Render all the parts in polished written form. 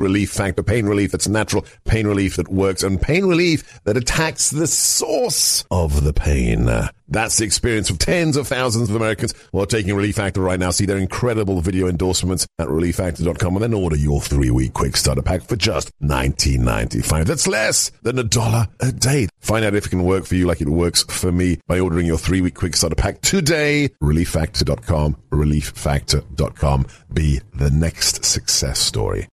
Relief Factor. Pain relief that's natural, pain relief that works, and pain relief that attacks the source of the pain. That's the experience of tens of thousands of Americans who are taking Relief Factor right now. See their incredible video endorsements at relieffactor.com and then order your 3-week quick starter pack for just $19.95. That's less than $1 a day. Find out if it can work for you like it works for me by ordering your 3-week quick starter pack today. relieffactor.com, relieffactor.com. Be the next success story.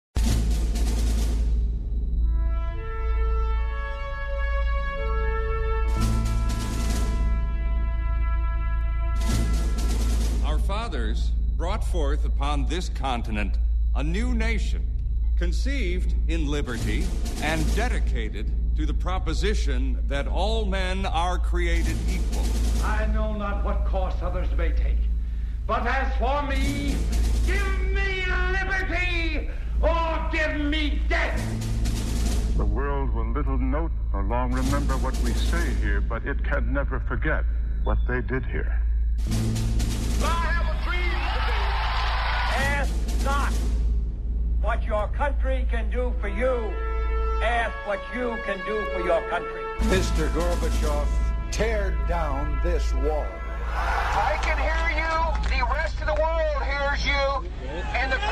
Fathers brought forth upon this continent a new nation, conceived in liberty and dedicated to the proposition that all men are created equal. I know not what course others may take, but as for me, give me liberty or give me death. The world will little note or long remember what we say here, but it can never forget what they did here. I have a dream today. Ask not what your country can do for you. Ask what you can do for your country. Mr. Gorbachev, tear down this wall. I can hear you. The rest of the world hears you. And the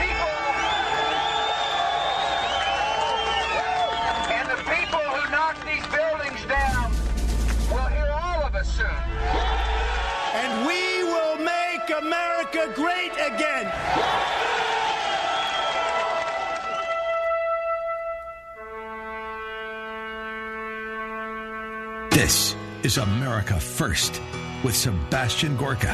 people who knock these buildings down will hear all of us soon. And we will make America great again. This is America First with Sebastian Gorka.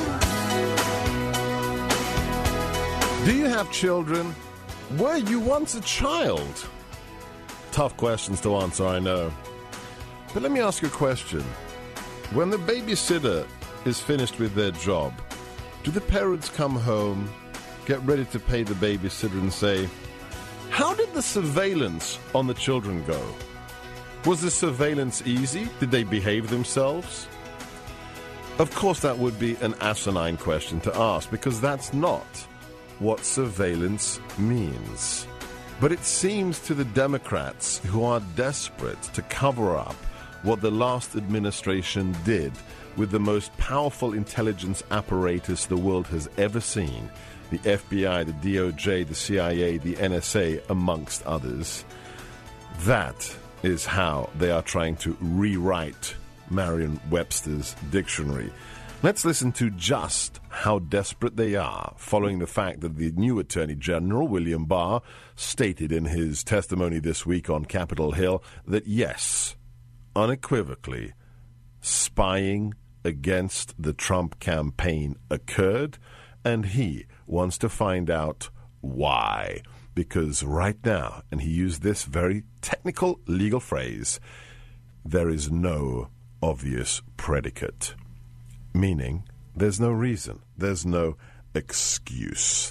Do you have children? Were you once a child? Tough questions to answer, I know. But let me ask you a question. When the babysitter is finished with their job, do the parents come home, get ready to pay the babysitter and say, how did the surveillance on the children go? Was the surveillance easy? Did they behave themselves? Of course, that would be an asinine question to ask, because that's not what surveillance means. But it seems to the Democrats, who are desperate to cover up what the last administration did with the most powerful intelligence apparatus the world has ever seen, the FBI, the DOJ, the CIA, the NSA, amongst others, that is how they are trying to rewrite Merriam-Webster's dictionary. Let's listen to just how desperate they are, following the fact that the new Attorney General, William Barr, stated in his testimony this week on Capitol Hill that yes, unequivocally, spying against the Trump campaign occurred, and he wants to find out why. Because right now, and he used this very technical legal phrase, there is no obvious predicate. Meaning, there's no reason, there's no excuse.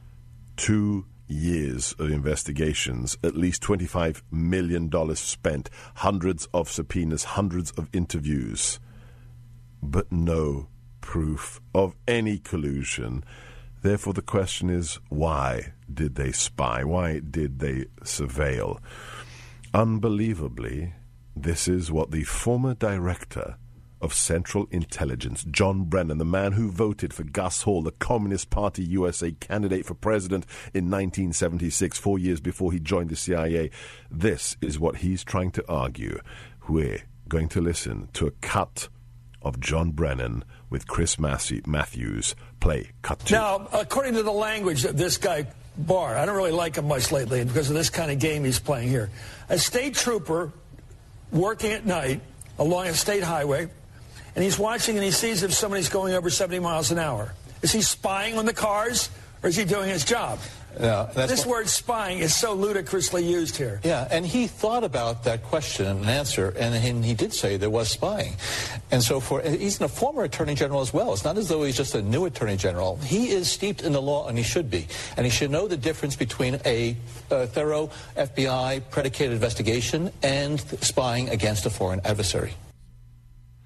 2 years of investigations, at least $25 million spent, hundreds of subpoenas, hundreds of interviews, but no proof of any collusion. Therefore, the question is, why did they spy? Why did they surveil? Unbelievably, this is what the former director of Central Intelligence, John Brennan, the man who voted for Gus Hall, the Communist Party USA candidate for president in 1976, 4 years before he joined the CIA, this is what he's trying to argue. We're going to listen to a cut of John Brennan with Chris Matthews. Play cut 2. Now, according to the language of this guy, Barr, I don't really like him much lately because of this kind of game he's playing here. A state trooper working at night along a state highway, and he's watching and he sees if somebody's going over 70 miles an hour. Is he spying on the cars, or is he doing his job? Yeah, this word spying is so ludicrously used here. Yeah, and he thought about that question and answer, and he did say there was spying. And so he's a former attorney general as well. It's not as though he's just a new attorney general. He is steeped in the law, and he should be. And he should know the difference between a thorough FBI predicated investigation and spying against a foreign adversary.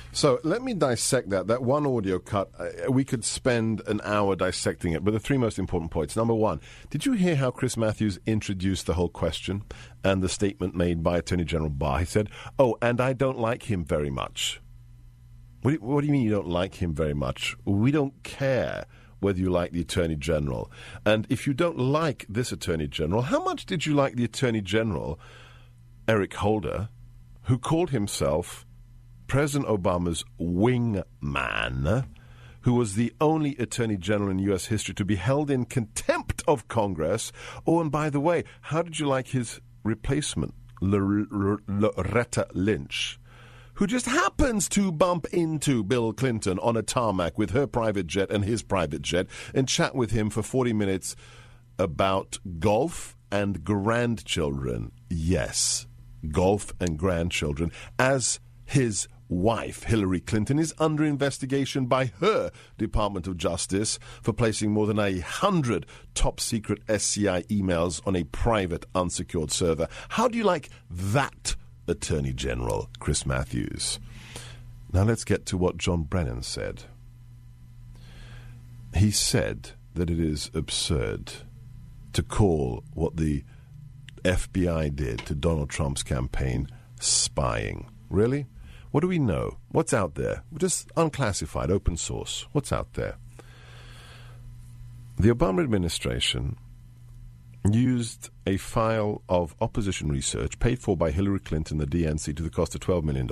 So let me dissect that one audio cut. We could spend an hour dissecting it, but the three most important points. Number one, did you hear how Chris Matthews introduced the whole question and the statement made by Attorney General Barr? He said, and I don't like him very much. What do you mean you don't like him very much? We don't care whether you like the Attorney General. And if you don't like this Attorney General, how much did you like the Attorney General, Eric Holder, who called himself President Obama's wingman, who was the only Attorney General in U.S. history to be held in contempt of Congress? Oh, and by the way, how did you like his replacement, Loretta Lynch, who just happens to bump into Bill Clinton on a tarmac with her private jet and his private jet and chat with him for 40 minutes about golf and grandchildren? Yes, golf and grandchildren, as his wife, Hillary Clinton, is under investigation by her Department of Justice for placing more than 100 top-secret SCI emails on a private unsecured server. How do you like that, Attorney General Chris Matthews? Now let's get to what John Brennan said. He said that it is absurd to call what the FBI did to Donald Trump's campaign spying. Really? What do we know? What's out there? Just unclassified, open source. What's out there? The Obama administration used a file of opposition research paid for by Hillary Clinton, the DNC, to the cost of $12 million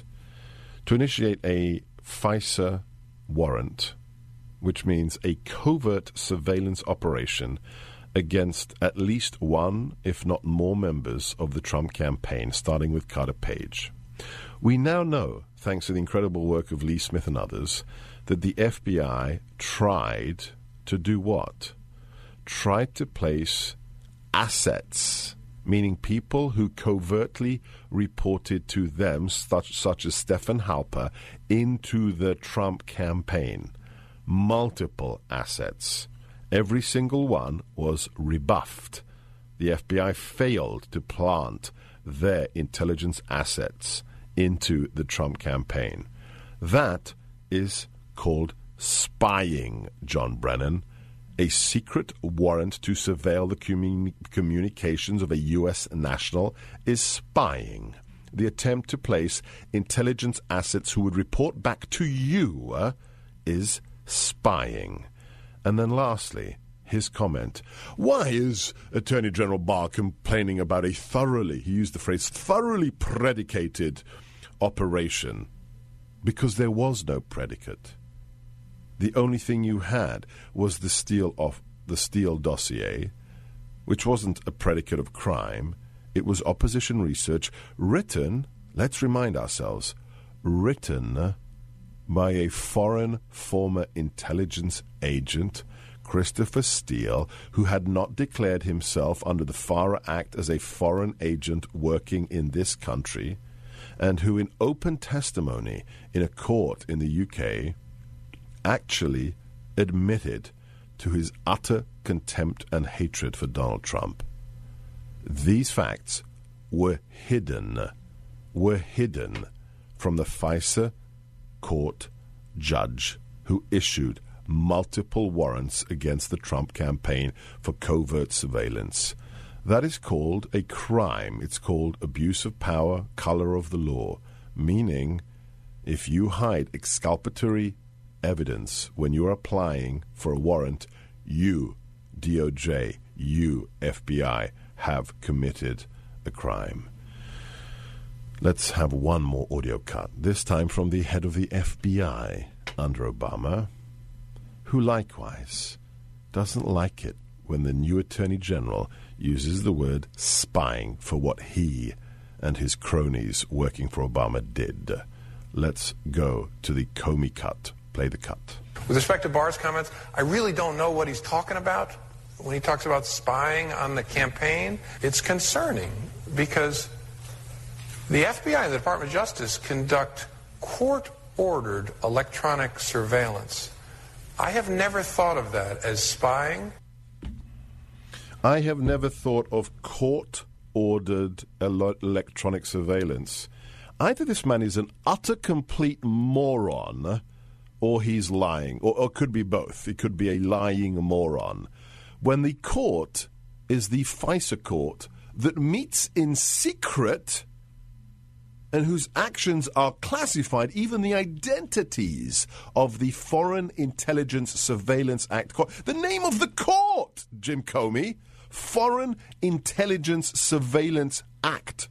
to initiate a FISA warrant, which means a covert surveillance operation against at least one, if not more, members of the Trump campaign, starting with Carter Page. We now know, thanks to the incredible work of Lee Smith and others, that the FBI tried to do what? Tried to place assets, meaning people who covertly reported to them, such as Stephen Halper, into the Trump campaign. Multiple assets. Every single one was rebuffed. The FBI failed to plant their intelligence assets into the Trump campaign. That is called spying, John Brennan. A secret warrant to surveil the communications of a U.S. national is spying. The attempt to place intelligence assets who would report back to you is spying. And then lastly, his comment. Why is Attorney General Barr complaining about a thoroughly, he used the phrase, thoroughly predicated operation? Because there was no predicate. The only thing you had was the Steele dossier, which wasn't a predicate of crime. It was opposition research written, let's remind ourselves, written by a foreign former intelligence agent, Christopher Steele, who had not declared himself under the FARA Act as a foreign agent working in this country, and who in open testimony in a court in the UK actually admitted to his utter contempt and hatred for Donald Trump. These facts were hidden from the FISA court judge who issued multiple warrants against the Trump campaign for covert surveillance. That is called a crime. It's called abuse of power, color of the law, meaning if you hide exculpatory evidence when you're applying for a warrant, you, DOJ, you, FBI, have committed a crime. Let's have one more audio cut, this time from the head of the FBI under Obama, who likewise doesn't like it when the new Attorney General uses the word spying for what he and his cronies working for Obama did. Let's go to the Comey cut. Play the cut. With respect to Barr's comments, I really don't know what he's talking about when he talks about spying on the campaign. It's concerning because the FBI and the Department of Justice conduct court-ordered electronic surveillance. I have never thought of that as spying. I have never thought of court-ordered electronic surveillance. Either this man is an utter complete moron, or he's lying, or could be both. It could be a lying moron. When the court is the FISA court that meets in secret and whose actions are classified, even the identities of the Foreign Intelligence Surveillance Act. The name of the court, Jim Comey, Foreign Intelligence Surveillance Act,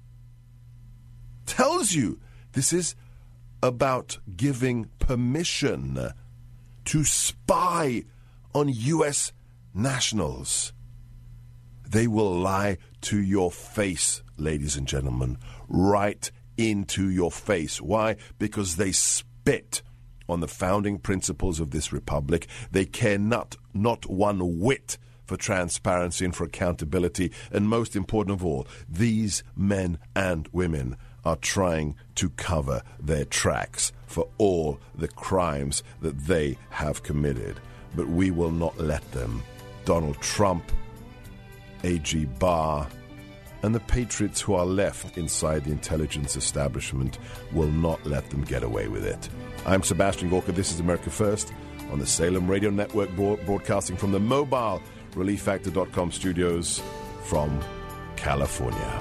tells you this is about giving permission to spy on U.S. nationals. They will lie to your face, ladies and gentlemen, right into your face. Why? Because they spit on the founding principles of this republic. They care not one whit for transparency and for accountability. And most important of all, these men and women are trying to cover their tracks for all the crimes that they have committed. But we will not let them. Donald Trump, A.G. Barr, and the patriots who are left inside the intelligence establishment will not let them get away with it. I'm Sebastian Gorka. This is America First on the Salem Radio Network, broadcasting from the mobile ReliefFactor.com studios from California.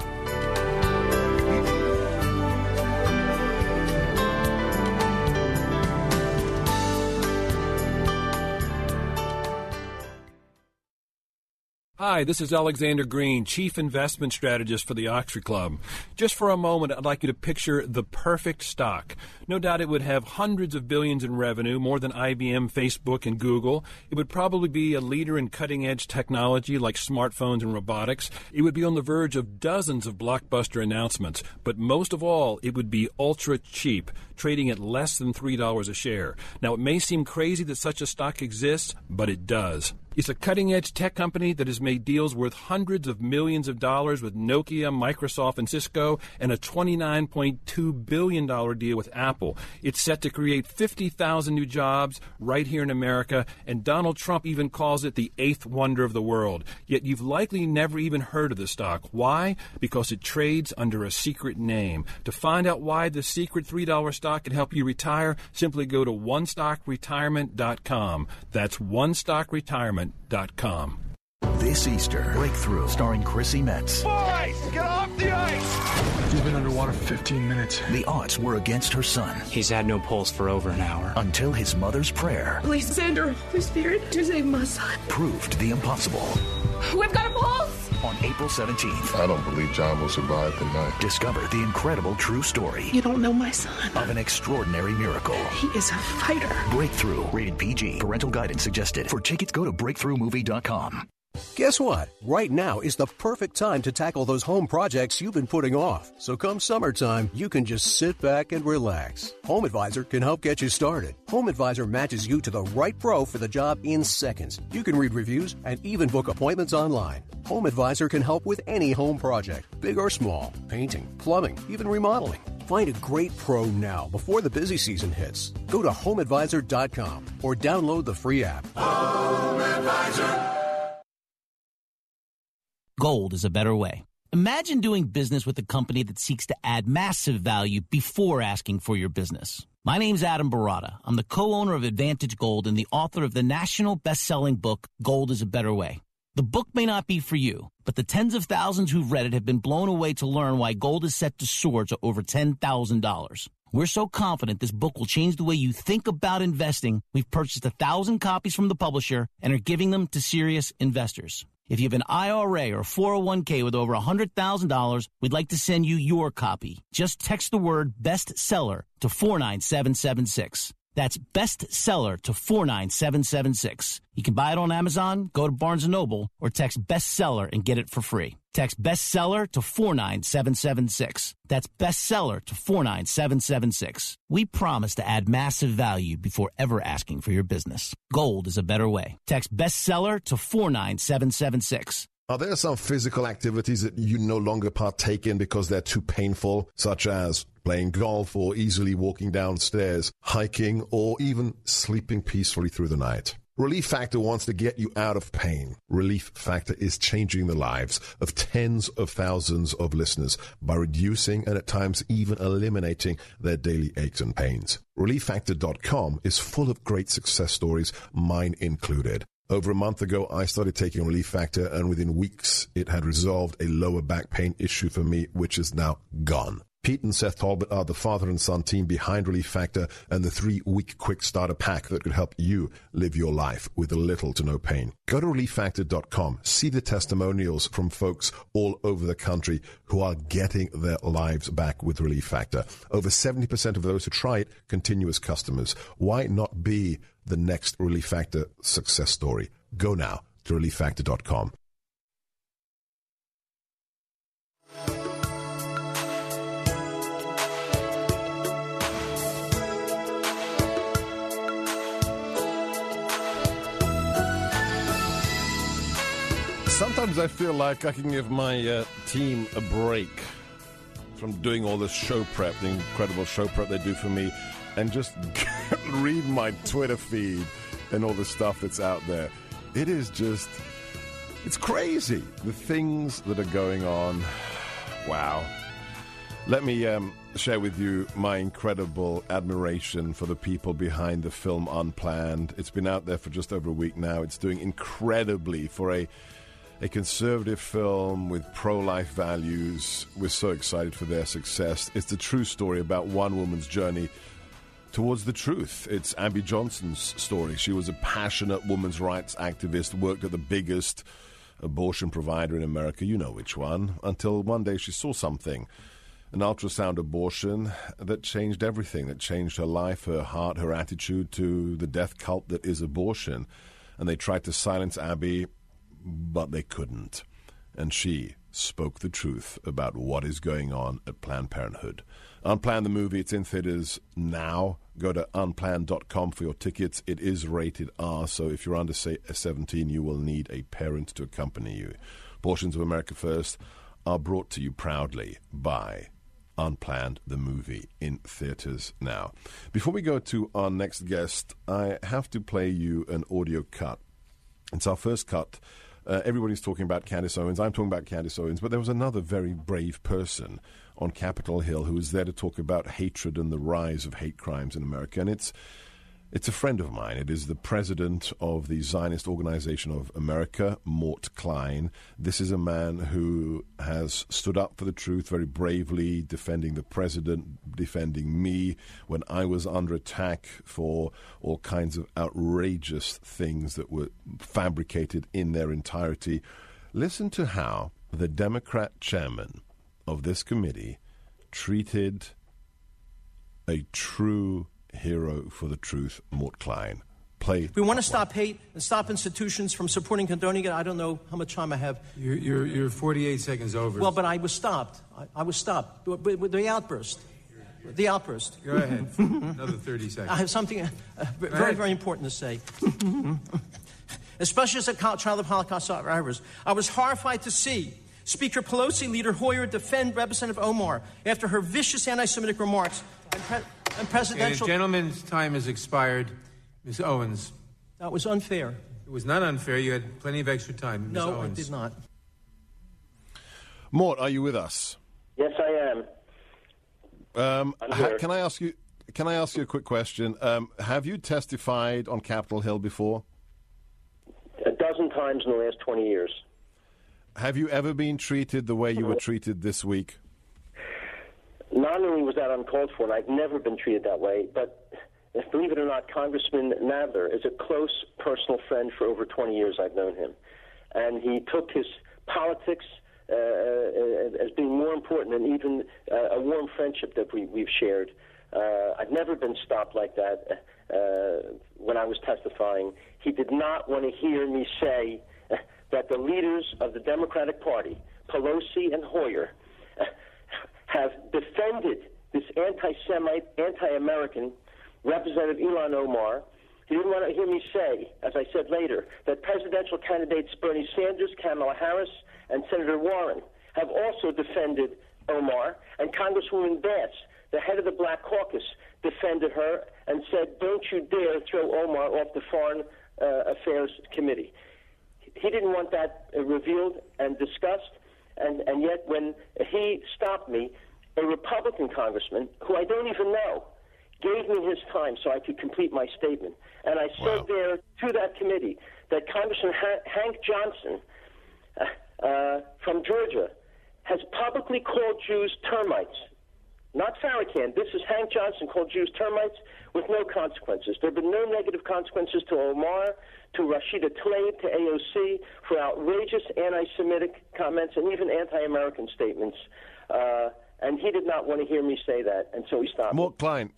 Hi, this is Alexander Green, Chief Investment Strategist for the Oxford Club. Just for a moment, I'd like you to picture the perfect stock. No doubt it would have hundreds of billions in revenue, more than IBM, Facebook, and Google. It would probably be a leader in cutting-edge technology like smartphones and robotics. It would be on the verge of dozens of blockbuster announcements. But most of all, it would be ultra cheap, trading at less than $3 a share. Now, it may seem crazy that such a stock exists, but it does. It's a cutting-edge tech company that has made deals worth hundreds of millions of dollars with Nokia, Microsoft, and Cisco, and a $29.2 billion deal with Apple. It's set to create 50,000 new jobs right here in America, and Donald Trump even calls it the eighth wonder of the world. Yet you've likely never even heard of the stock. Why? Because it trades under a secret name. To find out why the secret $3 stock can help you retire, simply go to OneStockRetirement.com. That's OneStockRetirement.com. This Easter, Breakthrough, starring Chrissy Metz. Boys, get off the ice! You've been underwater for 15 minutes. The odds were against her son. He's had no pulse for over an hour. Until his mother's prayer. Please send her, Holy Spirit, to save my son. Proved the impossible. We've got a pulse! On April 17th. I don't believe John will survive the night. Discover the incredible true story. You don't know my son. Of an extraordinary miracle. He is a fighter. Breakthrough. Rated PG. Parental guidance suggested. For tickets, go to BreakthroughMovie.com. Guess what? Right now is the perfect time to tackle those home projects you've been putting off. So come summertime, you can just sit back and relax. Home Advisor can help get you started. Home Advisor matches you to the right pro for the job in seconds. You can read reviews and even book appointments online. Home Advisor can help with any home project, big or small, painting, plumbing, even remodeling. Find a great pro now before the busy season hits. Go to HomeAdvisor.com or download the free app. Home Advisor. Gold is a better way. Imagine doing business with a company that seeks to add massive value before asking for your business. My name's Adam Barata. I'm the co-owner of Advantage Gold and the author of the national best-selling book, Gold is a Better Way. The book may not be for you, but the tens of thousands who've read it have been blown away to learn why gold is set to soar to over $10,000. We're so confident this book will change the way you think about investing, we've purchased 1,000 copies from the publisher and are giving them to serious investors. If you have an IRA or 401k with over $100,000, we'd like to send you your copy. Just text the word bestseller to 49776. That's bestseller to 49776. You can buy it on Amazon, go to Barnes & Noble, or text bestseller and get it for free. Text bestseller to 49776. That's bestseller to 49776. We promise to add massive value before ever asking for your business. Gold is a better way. Text bestseller to 49776. Are there some physical activities that you no longer partake in because they're too painful, such as playing golf or easily walking downstairs, hiking, or even sleeping peacefully through the night? Relief Factor wants to get you out of pain. Relief Factor is changing the lives of tens of thousands of listeners by reducing and at times even eliminating their daily aches and pains. ReliefFactor.com is full of great success stories, mine included. Over a month ago, I started taking Relief Factor, and within weeks, it had resolved a lower back pain issue for me, which is now gone. Pete and Seth Talbot are the father and son team behind Relief Factor and the 3-week quick starter pack that could help you live your life with little to no pain. Go to ReliefFactor.com. See the testimonials from folks all over the country who are getting their lives back with Relief Factor. Over 70% of those who try it continue as customers. Why not be the next Relief Factor success story? Go now to ReliefFactor.com. Sometimes I feel like I can give my team a break from doing all this show prep, the incredible show prep they do for me, and just read my Twitter feed and all the stuff that's out there. It is just, it's crazy, the things that are going on. Wow. Let me share with you my incredible admiration for the people behind the film Unplanned. It's been out there for just over a week now. It's doing incredibly for a conservative film with pro-life values. We're so excited for their success. It's the true story about one woman's journey towards the truth. It's Abby Johnson's story. She was a passionate women's rights activist, worked at the biggest abortion provider in America, you know which one, until one day she saw something, an ultrasound abortion that changed everything, that changed her life, her heart, her attitude to the death cult that is abortion. And they tried to silence Abby, but they couldn't. And she spoke the truth about what is going on at Planned Parenthood. Unplanned the movie, it's in theaters now. Go to unplanned.com for your tickets. It is rated R, so if you're under, say, 17, you will need a parent to accompany you. Portions of America First are brought to you proudly by Unplanned the movie, in theaters now. Before we go to our next guest, I have to play you an audio cut. It's our first cut. Everybody's talking about Candace Owens. I'm talking about Candace Owens. But there was another very brave person on Capitol Hill who was there to talk about hatred and the rise of hate crimes in America. And it's a friend of mine. It is the president of the Zionist Organization of America, Mort Klein. This is a man who has stood up for the truth very bravely, defending the president, defending me when I was under attack for all kinds of outrageous things that were fabricated in their entirety. Listen to how the Democrat chairman of this committee treated a true hero for the truth, Mort Klein. Play. We want to stop hate and stop institutions from supporting, condoning it. I don't know how much time I have. You're 48 seconds over. Well, but I was stopped. I was stopped with the outburst. The outburst. Go ahead. Another 30 seconds. I have something very, very important to say. Especially as a child of Holocaust survivors, I was horrified to see Speaker Pelosi, Leader Hoyer defend Representative Omar after her vicious anti-Semitic remarks and presidential... The gentleman's time has expired. Ms. Owens. That was unfair. It was not unfair. You had plenty of extra time. Ms. No, Owens. I did not. Mort, are you with us? Yes, I am. Can I ask you a quick question? Have you testified on Capitol Hill before? A dozen times in the last 20 years. Have you ever been treated the way you were treated this week? Not only was that uncalled for, and I've never been treated that way, but believe it or not, Congressman Nadler is a close personal friend for over 20 years. I've known him. And he took his politics as being more important than even a warm friendship that we've shared. I've never been stopped like that when I was testifying. He did not want to hear me say that the leaders of the Democratic Party, Pelosi and Hoyer, have defended this anti-Semite, anti-American Representative Ilhan Omar. He didn't want to hear me say, as I said later, that presidential candidates Bernie Sanders, Kamala Harris, and Senator Warren have also defended Omar, and Congresswoman Bass, the head of the Black Caucus, defended her and said, don't you dare throw Omar off the foreign Affairs Committee. He didn't want that revealed and discussed, and yet when he stopped me, a Republican congressman, who I don't even know, gave me his time so I could complete my statement. And I said there to that committee that Congressman Hank Johnson from Georgia has publicly called Jews termites. Not Farrakhan. This is Hank Johnson called Jews termites with no consequences. There have been no negative consequences to Omar, to Rashida Tlaib, to AOC for outrageous anti-Semitic comments and even anti-American statements. And he did not want to hear me say that, and so he stopped. Mort Klein,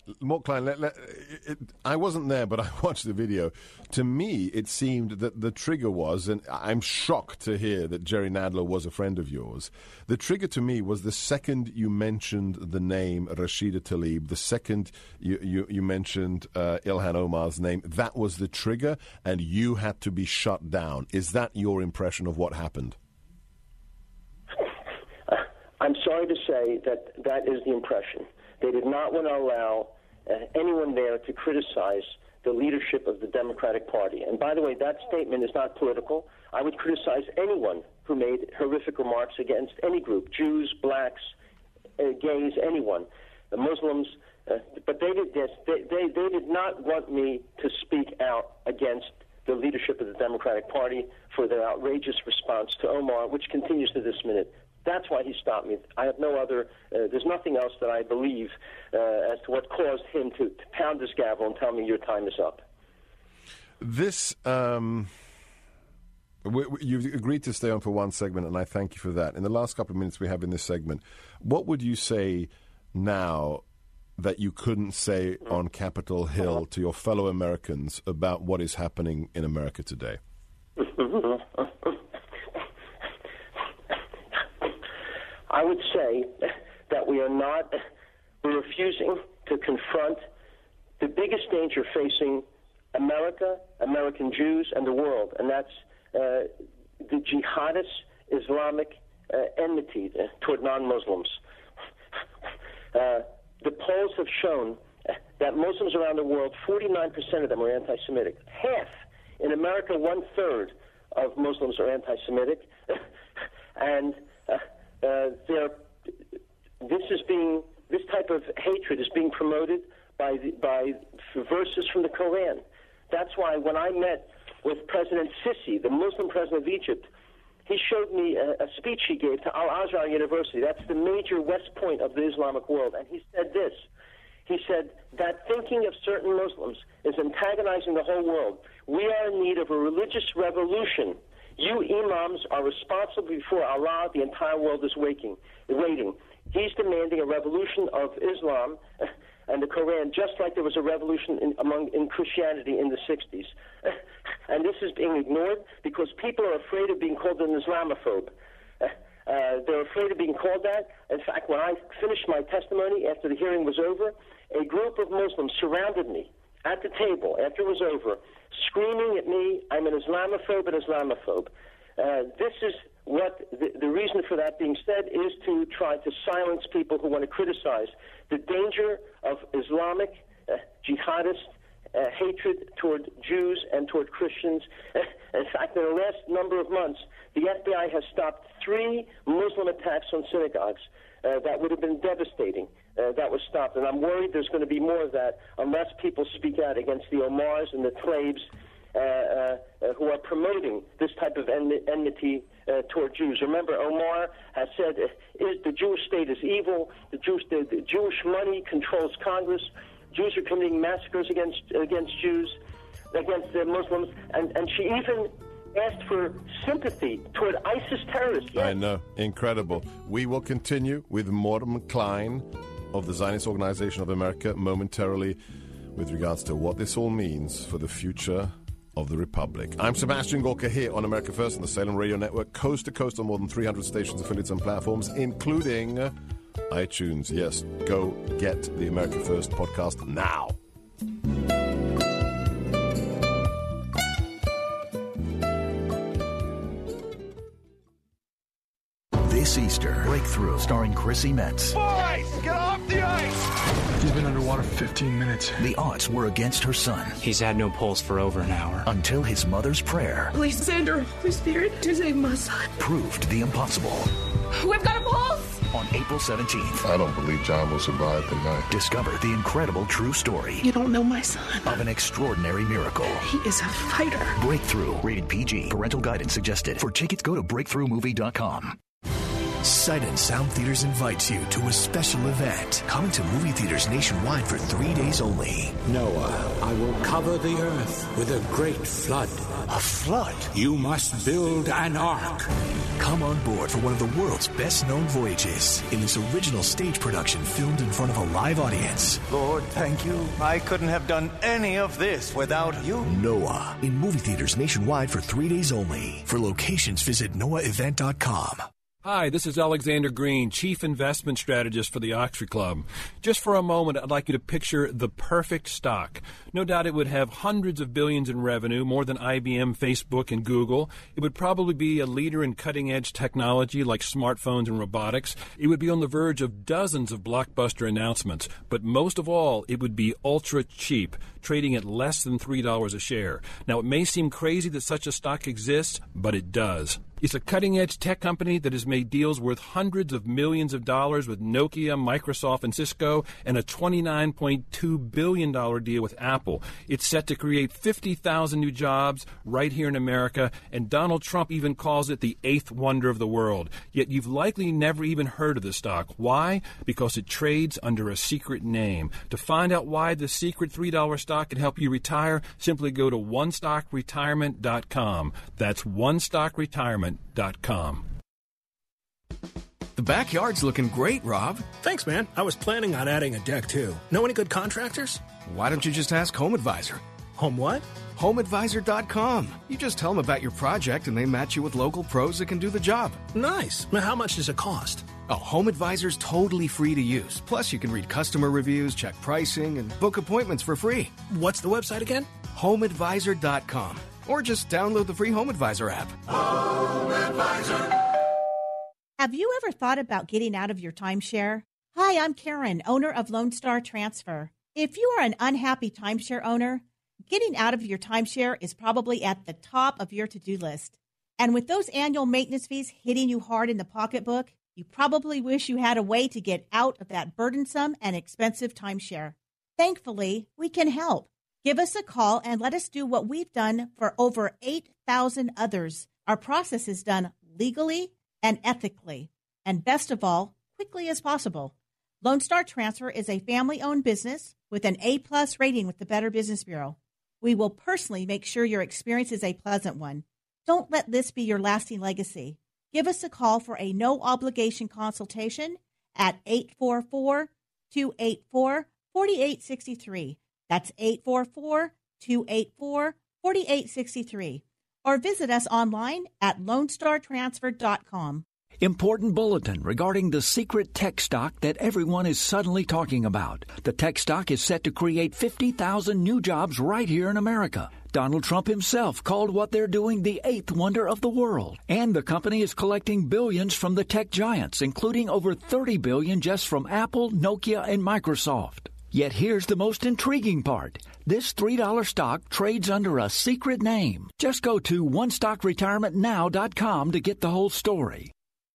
I wasn't there, but I watched the video. To me, it seemed that the trigger was, and I'm shocked to hear that Jerry Nadler was a friend of yours. The trigger to me was the second you mentioned the name Rashida Tlaib, the second you mentioned Ilhan Omar's name. That was the trigger, and you had to be shut down. Is that your impression of what happened? I'm sorry to say that that is the impression. They did not want to allow anyone there to criticize the leadership of the Democratic Party. And by the way, that statement is not political. I would criticize anyone who made horrific remarks against any group, Jews, blacks, gays, anyone, Muslims. But they did this. They did not want me to speak out against the leadership of the Democratic Party for their outrageous response to Omar, which continues to this minute. That's why he stopped me. I have no other, there's nothing else that I believe as to what caused him to pound his gavel and tell me your time is up. This, you've agreed to stay on for one segment, and I thank you for that. In the last couple of minutes we have in this segment, what would you say now that you couldn't say on Capitol Hill to your fellow Americans about what is happening in America today? I would say that we're refusing to confront the biggest danger facing America, American Jews, and the world, and that's the jihadist Islamic enmity toward non-Muslims. The polls have shown that Muslims around the world, 49% of them are anti-Semitic. Half. In America, 1/3 of Muslims are anti-Semitic. And this type of hatred is being promoted by verses from the Koran. That's why when I met with President Sisi, the Muslim president of Egypt, he showed me a speech he gave to Al-Azhar University. That's the major West Point of the Islamic world. And he said this. He said that thinking of certain Muslims is antagonizing the whole world. We are in need of a religious revolution. You imams are responsible before Allah. The entire world is waiting. He's demanding a revolution of Islam and the Quran, just like there was a revolution in Christianity in the 60s. And this is being ignored because people are afraid of being called an Islamophobe. They're afraid of being called that. In fact, when I finished my testimony after the hearing was over, a group of Muslims surrounded me at the table after it was over, screaming at me, I'm an Islamophobe, an Islamophobe. This is what the reason for that being said is to try to silence people who want to criticize the danger of Islamic jihadist hatred toward Jews and toward Christians. In fact, in the last number of months, the FBI has stopped 3 Muslim attacks on synagogues that would have been devastating. That was stopped, and I'm worried there's going to be more of that unless people speak out against the Omars and the Tlaibs who are promoting this type of enmity toward Jews. Remember, Omar has said the Jewish state is evil, the Jewish money controls Congress, Jews are committing massacres against Jews, against the Muslims, and she even asked for sympathy toward ISIS terrorists. Yes. I know. Incredible. We will continue with Morton Klein of the Zionist Organization of America momentarily with regards to what this all means for the future of the Republic. I'm Sebastian Gorka here on America First on the Salem Radio Network, coast to coast on more than 300 stations, affiliates, and platforms, including iTunes. Yes, go get the America First podcast now. This Easter, Breakthrough, starring Chrissy Metz. Boys, get off the ice! He's been underwater for 15 minutes. The odds were against her son. He's had no pulse for over an hour. Until his mother's prayer. Please send her, Holy Spirit, to save my son. Proved the impossible. We've got a pulse! On April 17th. I don't believe John will survive the night. Discover the incredible true story. You don't know my son. Of an extraordinary miracle. He is a fighter. Breakthrough. Rated PG. Parental guidance suggested. For tickets, go to BreakthroughMovie.com. Sight and Sound Theaters invites you to a special event coming to movie theaters nationwide for 3 days only. Noah, I will cover the earth with a great flood. A flood? You must build an ark. Come on board for one of the world's best-known voyages in this original stage production filmed in front of a live audience. Lord, thank you. I couldn't have done any of this without you. Noah, in movie theaters nationwide for 3 days only. For locations, visit noahevent.com. Hi, this is Alexander Green, Chief Investment Strategist for the Oxford Club. Just for a moment, I'd like you to picture the perfect stock. No doubt it would have hundreds of billions in revenue, more than IBM, Facebook, and Google. It would probably be a leader in cutting-edge technology like smartphones and robotics. It would be on the verge of dozens of blockbuster announcements. But most of all, it would be ultra cheap, trading at less than $3 a share. Now, it may seem crazy that such a stock exists, but it does. It's a cutting-edge tech company that has made deals worth hundreds of millions of dollars with Nokia, Microsoft, and Cisco, and a $29.2 billion deal with Apple. It's set to create 50,000 new jobs right here in America, and Donald Trump even calls it the eighth wonder of the world. Yet you've likely never even heard of the stock. Why? Because it trades under a secret name. To find out why the secret $3 stock can help you retire, simply go to OneStockRetirement.com. That's OneStockRetirement.com. The backyard's looking great, Rob. Thanks, man. I was planning on adding a deck, too. Know any good contractors? Why don't you just ask Home Advisor? Home what? HomeAdvisor.com. You just tell them about your project and they match you with local pros that can do the job. Nice. Now, how much does it cost? Oh, Home Advisor's totally free to use. Plus, you can read customer reviews, check pricing, and book appointments for free. What's the website again? HomeAdvisor.com. Or just download the free Home Advisor app. Home Advisor. Have you ever thought about getting out of your timeshare? Hi, I'm Karen, owner of Lone Star Transfer. If you are an unhappy timeshare owner, getting out of your timeshare is probably at the top of your to-do list. And with those annual maintenance fees hitting you hard in the pocketbook, you probably wish you had a way to get out of that burdensome and expensive timeshare. Thankfully, we can help. Give us a call and let us do what we've done for over 8,000 others. Our process is done legally and ethically, and best of all, quickly as possible. Lone Star Transfer is a family-owned business with an A-plus rating with the Better Business Bureau. We will personally make sure your experience is a pleasant one. Don't let this be your lasting legacy. Give us a call for a no-obligation consultation at 844-284-4863. That's 844-284-4863. Or visit us online at LoneStarTransfer.com. Important bulletin regarding the secret tech stock that everyone is suddenly talking about. The tech stock is set to create 50,000 new jobs right here in America. Donald Trump himself called what they're doing the eighth wonder of the world. And the company is collecting billions from the tech giants, including over $30 billion just from Apple, Nokia, and Microsoft. Yet here's the most intriguing part. This $3 stock trades under a secret name. Just go to OneStockRetirementNow.com to get the whole story.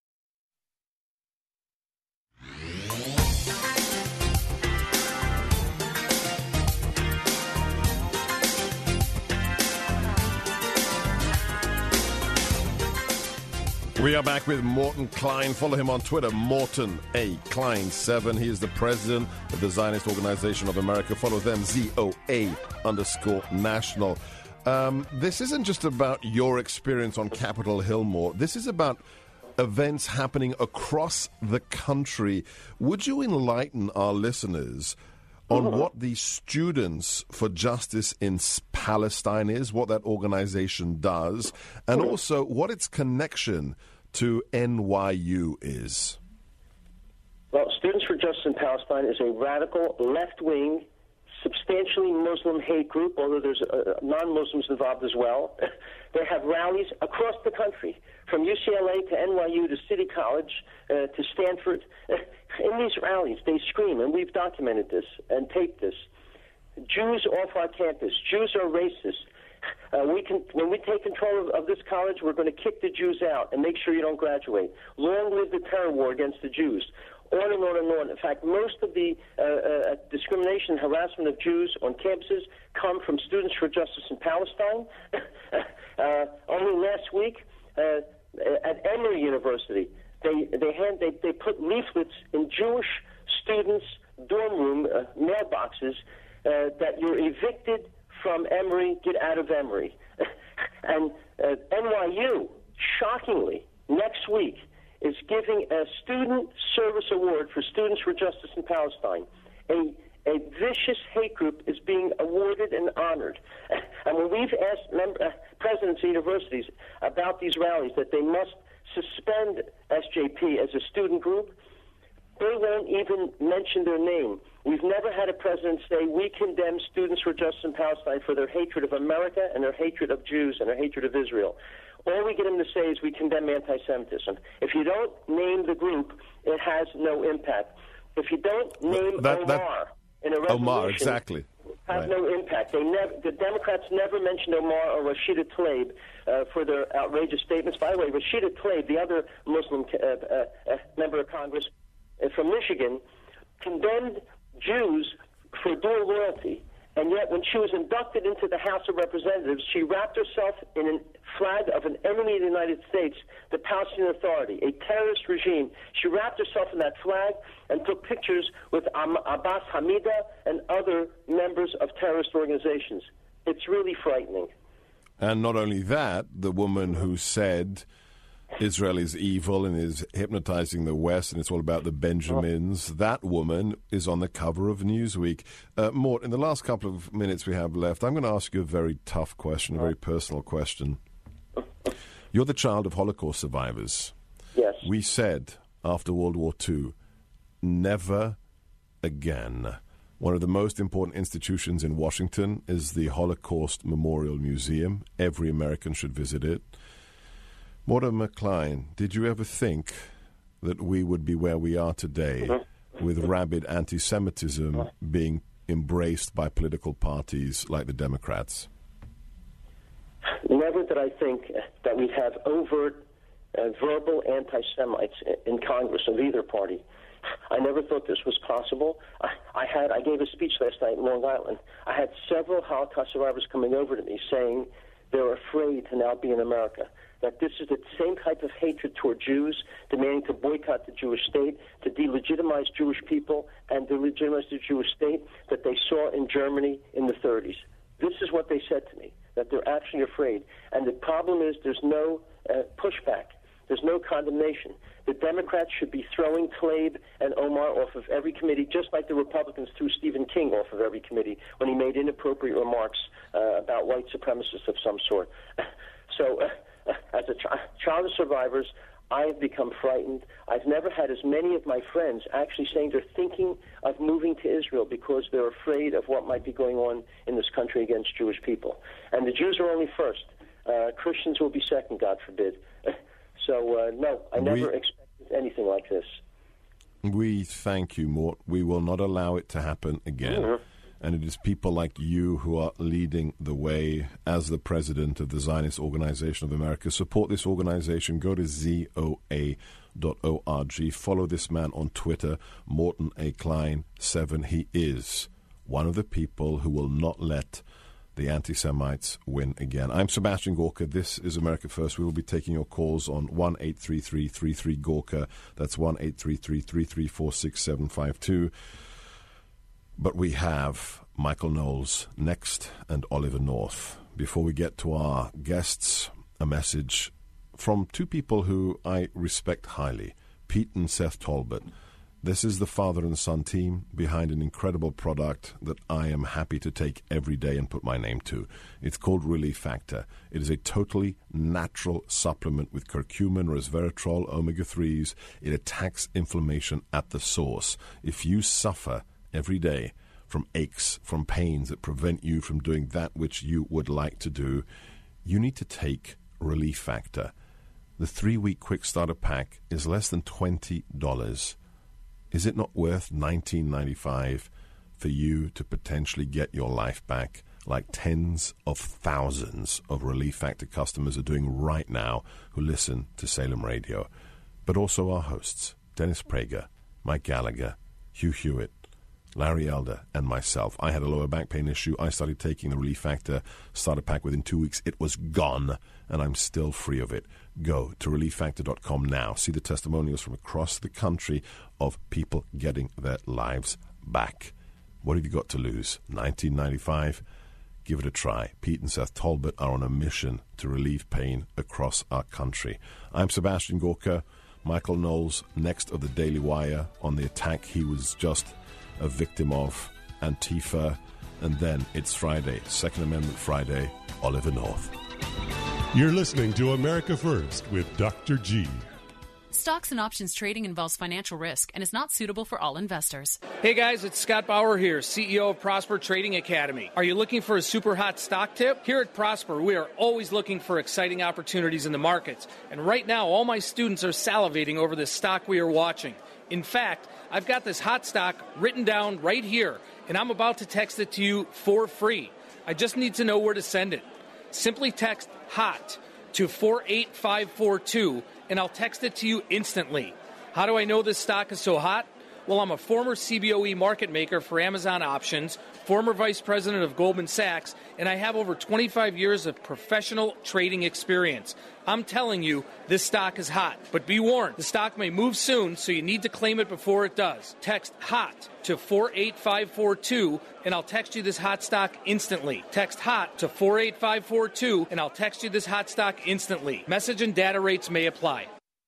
We are back with Morton Klein. Follow him on Twitter, Morton A. Klein 7. He is the president of the Zionist Organization of America. Follow them, ZOA_national. This isn't just about your experience on Capitol Hill, Mort. This is about events happening across the country. Would you enlighten our listeners on what the Students for Justice in Palestine is, what that organization does, and also what its connection to NYU is? Well, Students for Justice in Palestine is a radical, left-wing, substantially Muslim hate group, although there's non-Muslims involved as well. They have rallies across the country, from UCLA to NYU to City College to Stanford. In these rallies, they scream, and we've documented this and taped this. Jews off our campus. Jews are racist. When we take control of this college, we're going to kick the Jews out and make sure you don't graduate. Long live the terror war against the Jews. On and on and on. In fact, most of the discrimination and harassment of Jews on campuses come from Students for Justice in Palestine. Only last week at Emory University, they put leaflets in Jewish students' dorm room mailboxes that you're evicted from Emory, get out of Emory. And NYU, shockingly, next week, is giving a Student Service Award for Students for Justice in Palestine. A vicious hate group is being awarded and honored. And when we've asked presidents of universities about these rallies that they must suspend SJP as a student group, they won't even mention their name. We've never had a president say, we condemn Students for Justice in Palestine for their hatred of America and their hatred of Jews and their hatred of Israel. All we get them to say is we condemn anti-Semitism. If you don't name the group, it has no impact. If you don't name Omar in a resolution, Omar, exactly. Has no impact. The Democrats never mentioned Omar or Rashida Tlaib for their outrageous statements. By the way, Rashida Tlaib, the other Muslim member of Congress from Michigan, condemned Jews for dual loyalty, and yet when she was inducted into the House of Representatives, she wrapped herself in a flag of an enemy of the United States, the Palestinian Authority, a terrorist regime. She wrapped herself in that flag and took pictures with Abbas Hamida and other members of terrorist organizations. It's really frightening. And not only that, the woman who said Israel is evil and is hypnotizing the West and it's all about the Benjamins, that woman is on the cover of Newsweek. Mort, in the last couple of minutes we have left, I'm going to ask you a very tough question, a very personal question. You're the child of Holocaust survivors. Yes. We said after World War II, never again. One of the most important institutions in Washington is the Holocaust Memorial Museum. Every American should visit it. Mortimer Klein, did you ever think that we would be where we are today with rabid anti-Semitism being embraced by political parties like the Democrats? Never did I think that we'd have overt verbal anti-Semites in Congress of either party. I never thought this was possible. I gave a speech last night in Long Island. I had several Holocaust survivors coming over to me saying they're afraid to now be in America, that this is the same type of hatred toward Jews, demanding to boycott the Jewish state, to delegitimize Jewish people, and delegitimize the Jewish state that they saw in Germany in the 30s. This is what they said to me, that they're actually afraid. And the problem is there's no pushback. There's no condemnation. The Democrats should be throwing Tlaib and Omar off of every committee, just like the Republicans threw Stephen King off of every committee when he made inappropriate remarks about white supremacists of some sort. So as a child of survivors, I've become frightened. I've never had as many of my friends actually saying they're thinking of moving to Israel because they're afraid of what might be going on in this country against Jewish people. And the Jews are only first. Christians will be second, God forbid. So, no, I never expected anything like this. We thank you, Mort. We will not allow it to happen again. Mm-hmm. And it is people like you who are leading the way as the president of the Zionist Organization of America. Support this organization. Go to ZOA.org. Follow this man on Twitter, Morton A. Klein 7. He is one of the people who will not let the anti-Semites win again. I'm Sebastian Gorka. This is America First. We will be taking your calls on 1-833-33-GORKA. That's 1-833-334-6752. But we have Michael Knowles next and Oliver North. Before we get to our guests, a message from two people who I respect highly, Pete and Seth Talbot. This is the father and son team behind an incredible product that I am happy to take every day and put my name to. It's called Relief Factor. It is a totally natural supplement with curcumin, resveratrol, omega-3s. It attacks inflammation at the source. If you suffer every day from aches, from pains that prevent you from doing that which you would like to do, you need to take Relief Factor. The 3-week quick starter pack is less than $20. Is it not worth $19.95 for you to potentially get your life back, like tens of thousands of Relief Factor customers are doing right now who listen to Salem Radio? But also our hosts, Dennis Prager, Mike Gallagher, Hugh Hewitt, Larry Elder, and myself. I had a lower back pain issue. I started taking the Relief Factor starter pack within 2 weeks. It was gone, and I'm still free of it. Go to relieffactor.com now. See the testimonials from across the country of people getting their lives back. What have you got to lose? $19.95? Give it a try. Pete and Seth Talbot are on a mission to relieve pain across our country. I'm Sebastian Gorka. Michael Knowles, next of the Daily Wire, on the attack he was just a victim of, Antifa. And then it's Friday, Second Amendment Friday, Oliver North. You're listening to America First with Dr. G. Stocks and options trading involves financial risk and is not suitable for all investors. Hey guys, it's Scott Bauer here, CEO of Prosper Trading Academy. Are you looking for a super hot stock tip? Here at Prosper, we are always looking for exciting opportunities in the markets. And right now, all my students are salivating over this stock we are watching. In fact, I've got this hot stock written down right here, and I'm about to text it to you for free. I just need to know where to send it. Simply text HOT to 48542, and I'll text it to you instantly. How do I know this stock is so hot? Well, I'm a former CBOE market maker for Amazon Options, former vice president of Goldman Sachs, and I have over 25 years of professional trading experience. I'm telling you, this stock is hot. But be warned, the stock may move soon, so you need to claim it before it does. Text HOT to 48542, and I'll text you this hot stock instantly. Text HOT to 48542, and I'll text you this hot stock instantly. Message and data rates may apply.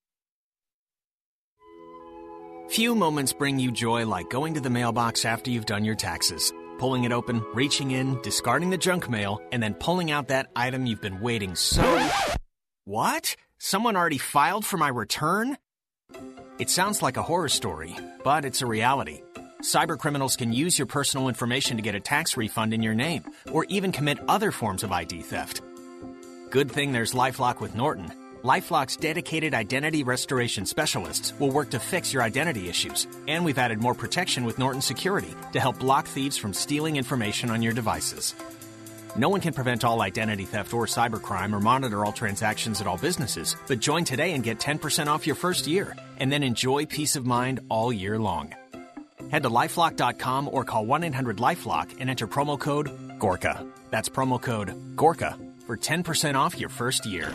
Few moments bring you joy like going to the mailbox after you've done your taxes, pulling it open, reaching in, discarding the junk mail, and then pulling out that item you've been waiting so... What? Someone already filed for my return? It sounds like a horror story, but it's a reality. Cybercriminals can use your personal information to get a tax refund in your name, or even commit other forms of ID theft. Good thing there's LifeLock with Norton. LifeLock's dedicated identity restoration specialists will work to fix your identity issues. And we've added more protection with Norton Security to help block thieves from stealing information on your devices. No one can prevent all identity theft or cybercrime or monitor all transactions at all businesses, but join today and get 10% off your first year, and then enjoy peace of mind all year long. Head to LifeLock.com or call 1-800-LifeLock and enter promo code GORKA. That's promo code GORKA for 10% off your first year.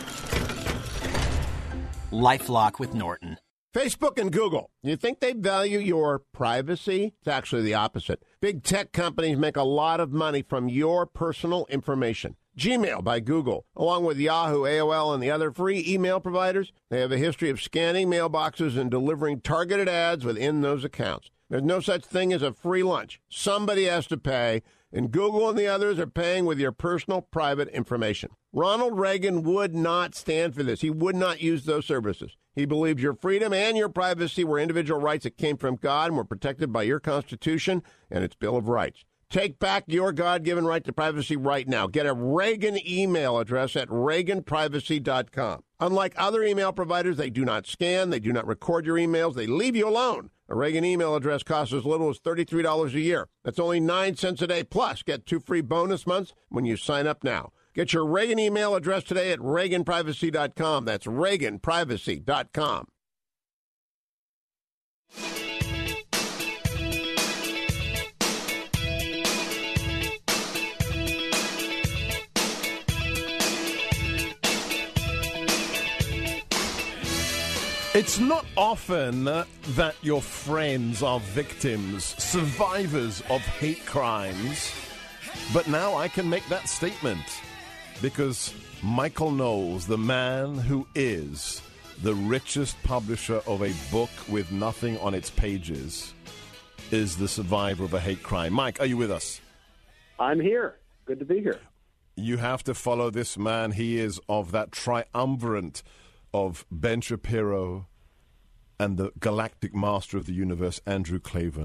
LifeLock with Norton. Facebook and Google, you think they value your privacy? It's actually the opposite. Big tech companies make a lot of money from your personal information. Gmail by Google, along with Yahoo, AOL, and the other free email providers, they have a history of scanning mailboxes and delivering targeted ads within those accounts. There's no such thing as a free lunch. Somebody has to pay, and Google and the others are paying with your personal private information. Ronald Reagan would not stand for this. He would not use those services. He believed your freedom and your privacy were individual rights that came from God and were protected by your Constitution and its Bill of Rights. Take back your God-given right to privacy right now. Get a Reagan email address at ReaganPrivacy.com. Unlike other email providers, they do not scan, they do not record your emails, they leave you alone. A Reagan email address costs as little as $33 a year. That's only 9 cents a day. Plus, get 2 free bonus months when you sign up now. Get your Reagan email address today at ReaganPrivacy.com. That's ReaganPrivacy.com. It's not often that your friends are victims, survivors of hate crimes, but now I can make that statement because Michael Knowles, the man who is the richest publisher of a book with nothing on its pages, is the survivor of a hate crime. Mike, are you with us? I'm here. Good to be here. You have to follow this man. He is of that triumvirate of Ben Shapiro and the galactic master of the universe, Andrew Klavan.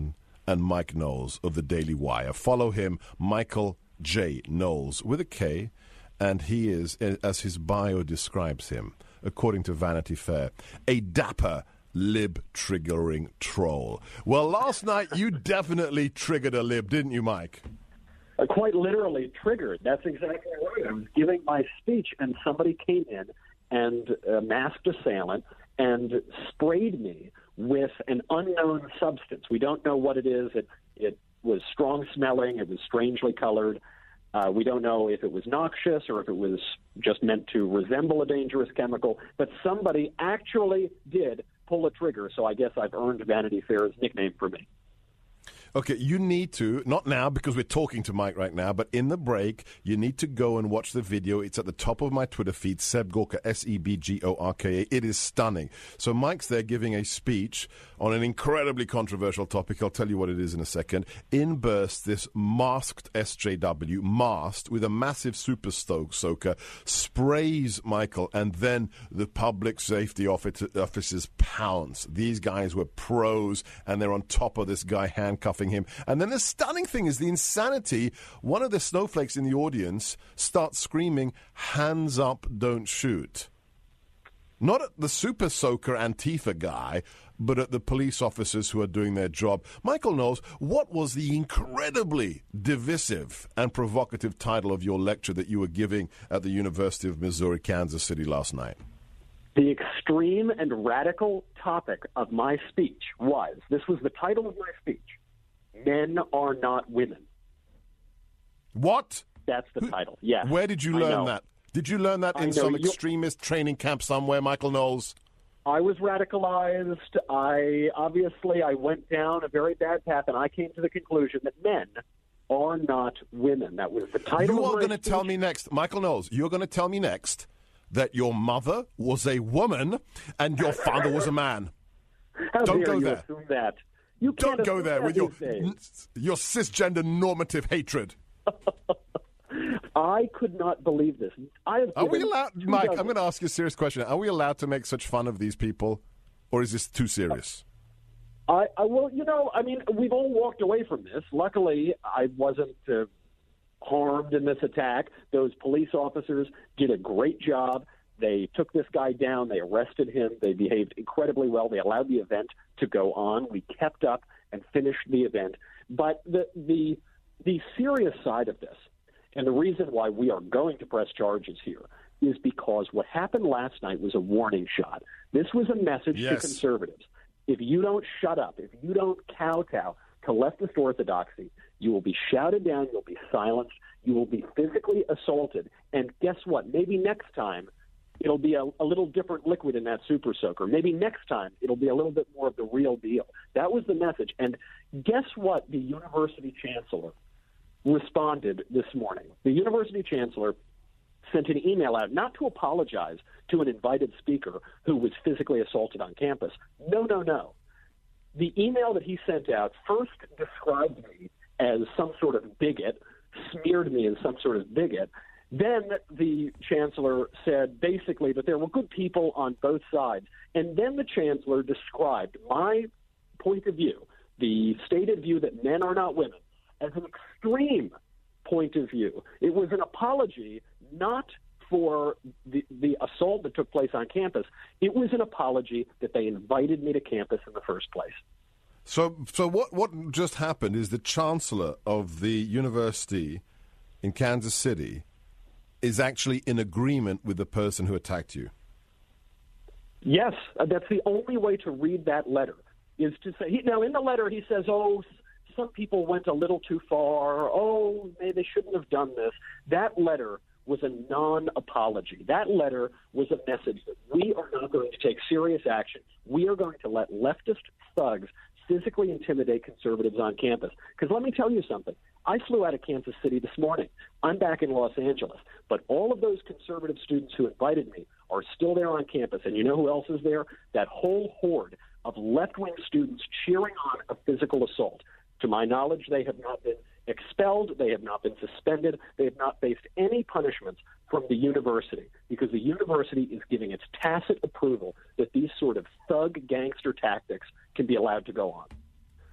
and Mike Knowles of the Daily Wire. Follow him, Michael J. Knowles, with a K, and he is, as his bio describes him, according to Vanity Fair, a dapper lib-triggering troll. Well, last night you definitely triggered a lib, didn't you, Mike? Quite literally triggered. That's exactly right. I was giving my speech, and somebody came in, and a masked assailant, and sprayed me with an unknown substance. We don't know what it is. It was strong-smelling. It was strangely colored. We don't know if it was noxious or if it was just meant to resemble a dangerous chemical. But somebody actually did pull a trigger, so I guess I've earned Vanity Fair's nickname for me. Okay, you need to, not now because we're talking to Mike right now, but in the break, you need to go and watch the video. It's at the top of my Twitter feed, Seb Gorka, Sebgorka. It is stunning. So Mike's there giving a speech on an incredibly controversial topic. I'll tell you what it is in a second. In bursts this masked SJW, masked with a massive super soaker, sprays Michael, and then the public safety officers pounce. These guys were pros, and they're on top of this guy handcuffing him. And then the stunning thing is the insanity. One of the snowflakes in the audience starts screaming, "Hands up, don't shoot." Not at the super soaker Antifa guy, but at the police officers who are doing their job. Michael Knowles, what was the incredibly divisive and provocative title of your lecture that you were giving at the University of Missouri, Kansas City last night? The extreme and radical topic of my speech was, this was the title of my speech, "Men are not women." What? That's the title, yes. Where did you learn that? Did you learn that in some extremist training camp somewhere, Michael Knowles? I was radicalized. I went down a very bad path, and I came to the conclusion that men are not women. That was the title of my speech. You are going to tell me next, Michael Knowles, you're going to tell me next that your mother was a woman and your father was a man. How Don't dare go you there. assume that? You can't Don't go there with your days. cisgender normative hatred. I could not believe this. Are we allowed, Mike, I'm going to ask you a serious question. Are we allowed to make such fun of these people, or is this too serious? Well, we've all walked away from this. Luckily, I wasn't harmed in this attack. Those police officers did a great job. They took this guy down. They arrested him. They behaved incredibly well. They allowed the event to go on. We kept up and finished the event. But the serious side of this, and the reason why we are going to press charges here, is because what happened last night was a warning shot. This was a message to conservatives. If you don't shut up, if you don't kowtow to leftist orthodoxy, you will be shouted down, you'll be silenced, you will be physically assaulted, and guess what? Maybe next time it'll be a little different liquid in that super soaker. Maybe next time it'll be a little bit more of the real deal. That was the message. And guess what? The university chancellor responded this morning. The university chancellor sent an email out, not to apologize to an invited speaker who was physically assaulted on campus. No. The email that he sent out first described me as some sort of bigot, smeared me as some sort of bigot. Then the chancellor said basically that there were good people on both sides. And then the chancellor described my point of view, the stated view that men are not women, as an extreme point of view. It was an apology not for the assault that took place on campus. It was an apology that they invited me to campus in the first place. So what just happened is the chancellor of the university in Kansas City is actually in agreement with the person who attacked you. Yes, that's the only way to read that letter, is to say, now in the letter he says, some people went a little too far. They shouldn't have done this. That letter was a non-apology. That letter was a message that we are not going to take serious action. We are going to let leftist thugs physically intimidate conservatives on campus. Because let me tell you something. I flew out of Kansas City this morning. I'm back in Los Angeles. But all of those conservative students who invited me are still there on campus. And you know who else is there? That whole horde of left-wing students cheering on a physical assault. To my knowledge, they have not been expelled. They have not been suspended. They have not faced any punishments from the university, because the university is giving its tacit approval that these sort of thug gangster tactics can be allowed to go on.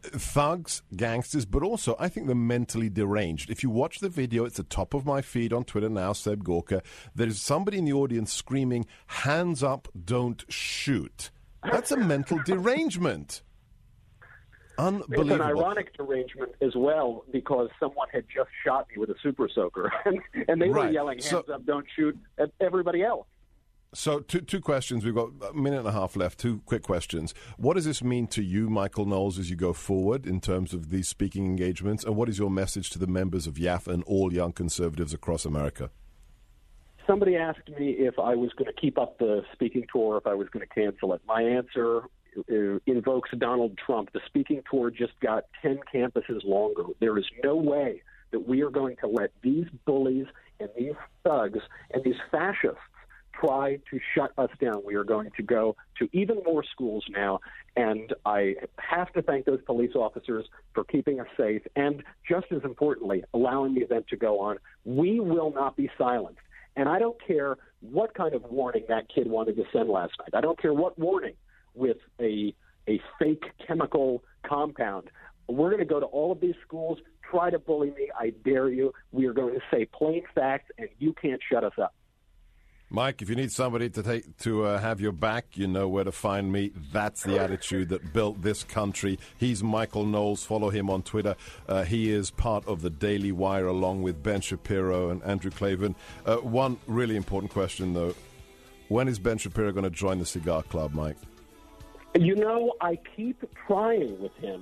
thugs, gangsters, but also I think the mentally deranged. If you watch the video, it's the top of my feed on Twitter now, Seb Gorka. There's somebody in the audience screaming, "Hands up, don't shoot." That's a mental derangement. Unbelievable. It's an ironic derangement as well, because someone had just shot me with a super soaker, and they were yelling, "Hands up, don't shoot," at everybody else. So two questions. We've got a minute and a half left. Two quick questions. What does this mean to you, Michael Knowles, as you go forward in terms of these speaking engagements? And what is your message to the members of YAF and all young conservatives across America? Somebody asked me if I was going to keep up the speaking tour, if I was going to cancel it. My answer invokes Donald Trump. The speaking tour just got 10 campuses longer. There is no way that we are going to let these bullies and these thugs and these fascists try to shut us down. We are going to go to even more schools now, and I have to thank those police officers for keeping us safe and, just as importantly, allowing the event to go on. We will not be silenced, and I don't care what kind of warning that kid wanted to send last night. I don't care what warning with a fake chemical compound. We're going to go to all of these schools, try to bully me. I dare you. We are going to say plain facts, and you can't shut us up. Mike, if you need somebody to have your back, you know where to find me. That's the attitude that built this country. He's Michael Knowles. Follow him on Twitter. He is part of the Daily Wire along with Ben Shapiro and Andrew Klavan. One really important question, though. When is Ben Shapiro going to join the Cigar Club, Mike? You know, I keep trying with him.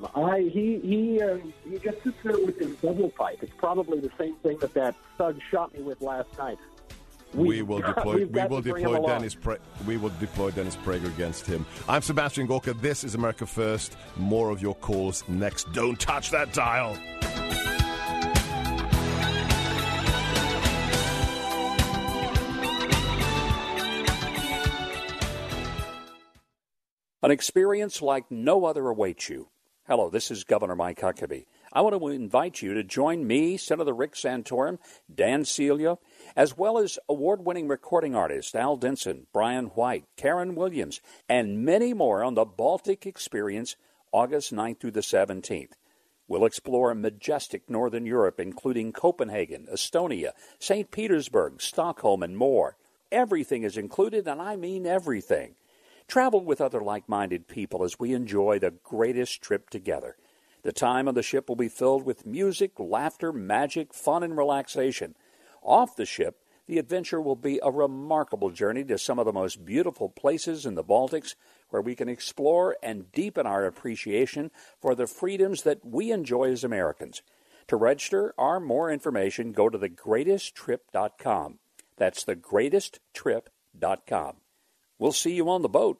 He just sits there with his double pipe. It's probably the same thing that thug shot me with last night. We will deploy Dennis Prager against him. I'm Sebastian Gorka. This is America First. More of your calls next. Don't touch that dial. An experience like no other awaits you. Hello, this is Governor Mike Huckabee. I want to invite you to join me, Senator Rick Santorum, Dan Celia, as well as award-winning recording artists Al Denson, Brian White, Karen Williams, and many more on the Baltic Experience, August 9th through the 17th. We'll explore majestic Northern Europe, including Copenhagen, Estonia, St. Petersburg, Stockholm, and more. Everything is included, and I mean everything. Travel with other like-minded people as we enjoy the greatest trip together. The time on the ship will be filled with music, laughter, magic, fun, and relaxation. Off the ship, the adventure will be a remarkable journey to some of the most beautiful places in the Baltics, where we can explore and deepen our appreciation for the freedoms that we enjoy as Americans. To register or more information, go to thegreatesttrip.com. That's thegreatesttrip.com. We'll see you on the boat.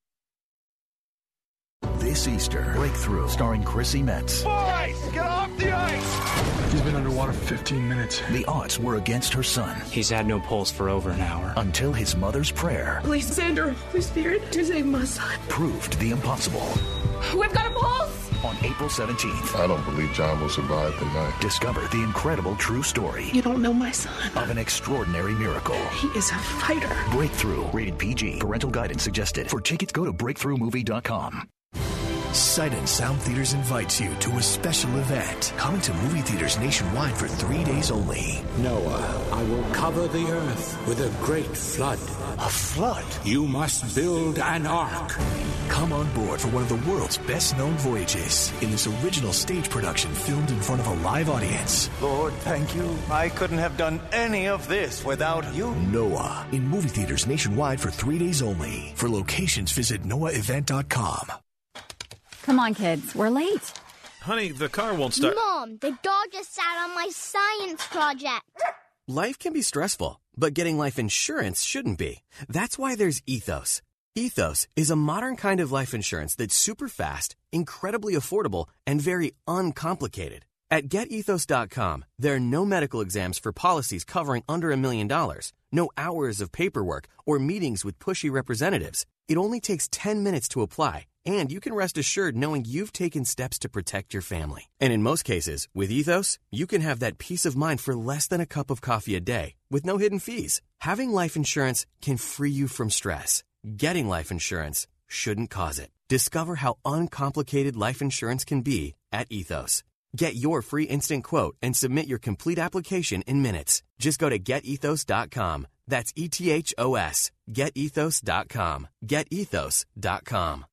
This Easter, Breakthrough, starring Chrissy Metz. Boys, get off the ice! He's been underwater for 15 minutes. The odds were against her son. He's had no pulse for over an hour. Until his mother's prayer. Please, Xander, Holy Spirit, to save my son. Proved the impossible. We've got a pulse! On April 17th. I don't believe John will survive the night. Discover the incredible true story. You don't know my son. Of an extraordinary miracle. He is a fighter. Breakthrough. Rated PG. Parental guidance suggested. For tickets, go to BreakthroughMovie.com. Sight and Sound Theaters invites you to a special event coming to movie theaters nationwide for 3 days only. Noah, I will cover the earth with a great flood. A flood? You must build an ark. Come on board for one of the world's best-known voyages in this original stage production filmed in front of a live audience. Lord, thank you. I couldn't have done any of this without you. Noah, in movie theaters nationwide for 3 days only. For locations, visit noahevent.com. Come on, kids. We're late. Honey, the car won't start. Mom, the dog just sat on my science project. Life can be stressful, but getting life insurance shouldn't be. That's why there's Ethos. Ethos is a modern kind of life insurance that's super fast, incredibly affordable, and very uncomplicated. At GetEthos.com, there are no medical exams for policies covering under $1 million, no hours of paperwork, or meetings with pushy representatives. It only takes 10 minutes to apply, and you can rest assured knowing you've taken steps to protect your family. And in most cases, with Ethos, you can have that peace of mind for less than a cup of coffee a day, with no hidden fees. Having life insurance can free you from stress. Getting life insurance shouldn't cause it. Discover how uncomplicated life insurance can be at Ethos. Get your free instant quote and submit your complete application in minutes. Just go to getethos.com. That's ETHOS. Getethos.com. Getethos.com.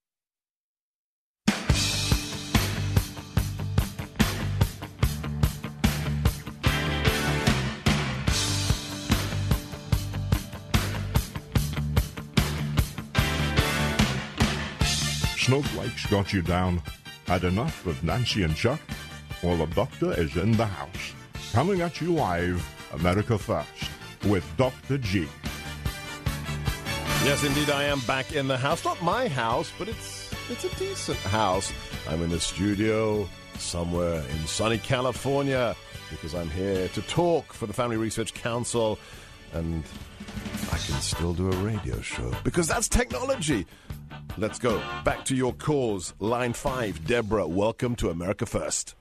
Snowflakes got you down? Had enough of Nancy and Chuck? Well, the doctor is in the house. Coming at you live, America First, with Dr. G. Yes, indeed, I am back in the house. Not my house, but it's a decent house. I'm in the studio somewhere in sunny California because I'm here to talk for the Family Research Council, and I can still do a radio show because that's technology. Let's go back to your calls. Line 5, Deborah, welcome to America First.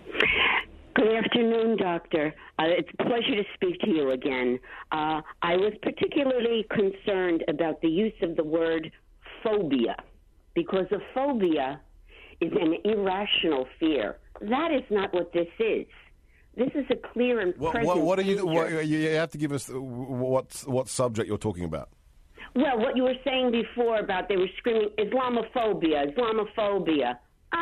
Good afternoon, Doctor. It's a pleasure to speak to you again. I was particularly concerned about the use of the word phobia, because a phobia is an irrational fear. That is not what this is. This is a clear and present what are you? danger. You have to give us what subject you're talking about. Well, what you were saying before about they were screaming Islamophobia, Islamophobia.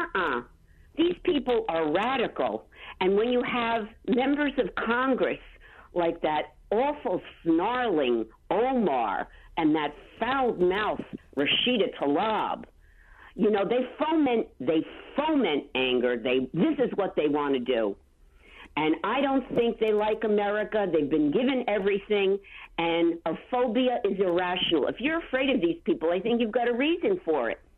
These people are radical. And when you have members of Congress like that awful snarling Omar and that foul-mouthed Rashida Tlaib, you know, they foment anger. This is what they want to do. And I don't think they like America. They've been given everything, and a phobia is irrational. If you're afraid of these people, I think you've got a reason for it.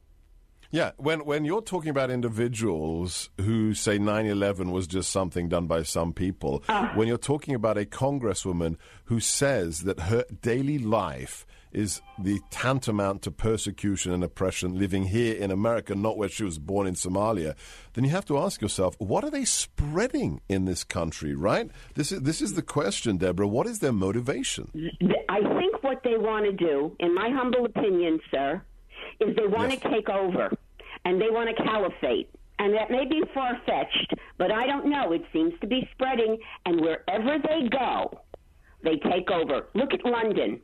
Yeah, when you're talking about individuals who say 9/11 was just something done by some people, when you're talking about a congresswoman who says that her daily life is the tantamount to persecution and oppression living here in America, not where she was born in Somalia, then you have to ask yourself, what are they spreading in this country, right? This is the question, Deborah. What is their motivation? I think what they want to do, in my humble opinion, sir, is they want to take over, and they want a caliphate. And that may be far-fetched, but I don't know. It seems to be spreading, and wherever they go, they take over. Look at London.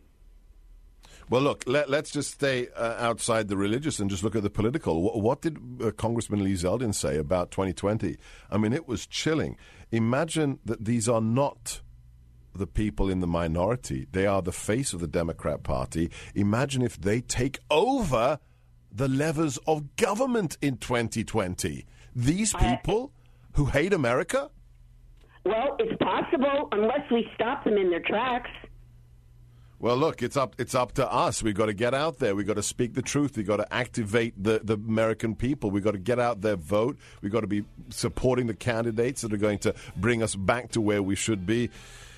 Well, look, let's just stay outside the religious and just look at the political. What did Congressman Lee Zeldin say about 2020? I mean, it was chilling. Imagine that these are not the people in the minority. They are the face of the Democrat Party. Imagine if they take over the levers of government in 2020. These people who hate America? Well, it's possible unless we stop them in their tracks. Well, look, it's up to us. We've got to get out there. We've got to speak the truth. We've got to activate the American people. We've got to get out there, vote. We've got to be supporting the candidates that are going to bring us back to where we should be.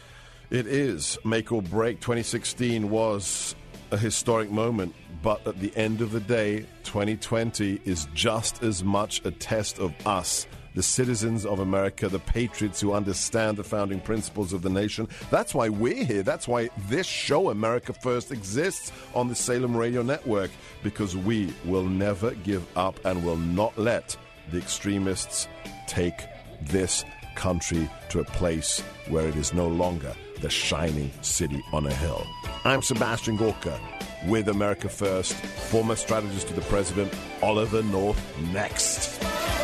It is make or break. 2016 was a historic moment, but at the end of the day, 2020 is just as much a test of us, the citizens of America, the patriots who understand the founding principles of the nation. That's why we're here. That's why this show, America First, exists on the Salem Radio Network, because we will never give up and will not let the extremists take this country to a place where it is no longer the shining city on a hill. I'm Sebastian Gorka with America First, former strategist to the president, Oliver North, next.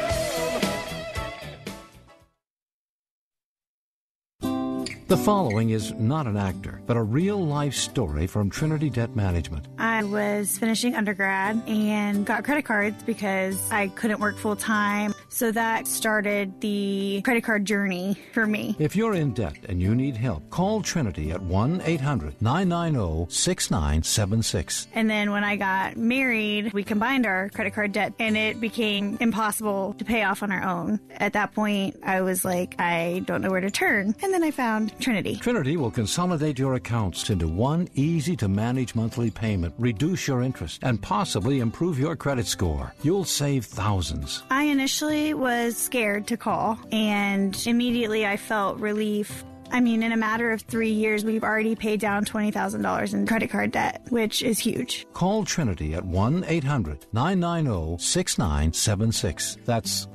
The following is not an actor, but a real-life story from Trinity Debt Management. I was finishing undergrad and got credit cards because I couldn't work full-time. So that started the credit card journey for me. If you're in debt and you need help, call Trinity at 1-800-990-6976. And then when I got married, we combined our credit card debt, and it became impossible to pay off on our own. At that point, I was like, I don't know where to turn. And then I found Trinity. Trinity will consolidate your accounts into one easy-to-manage monthly payment, reduce your interest, and possibly improve your credit score. You'll save thousands. I initially was scared to call, and immediately I felt relief. I mean, in a matter of 3 years, we've already paid down $20,000 in credit card debt, which is huge. Call Trinity at 1-800-990-6976. That's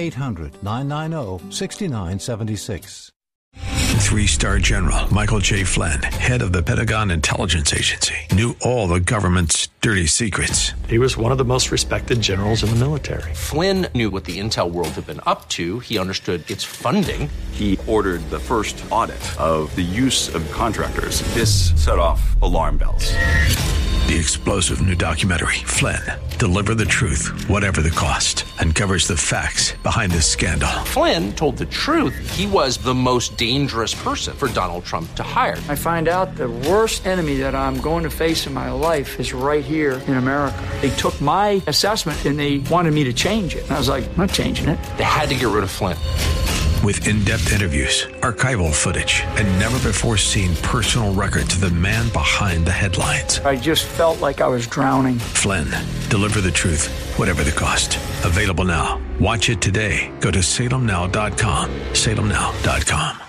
1-800-990-6976. 3-star General Michael J. Flynn, head of the Pentagon Intelligence Agency, knew all the government's dirty secrets. He was one of the most respected generals in the military. Flynn knew what the intel world had been up to. He understood its funding. He ordered the first audit of the use of contractors. This set off alarm bells. The explosive new documentary, Flynn, Deliver the Truth, Whatever the Cost, uncovers the facts behind this scandal. Flynn told the truth. He was the most dangerous person for Donald Trump to hire. I find out the worst enemy that I'm going to face in my life is right here in America. They took my assessment and they wanted me to change it. And I was like, I'm not changing it. They had to get rid of Flynn. With in-depth interviews, archival footage, and never-before-seen personal records of the man behind the headlines. I just felt like I was drowning. Flynn, Deliver the Truth, Whatever the Cost. Available now. Watch it today. Go to salemnow.com. salemnow.com.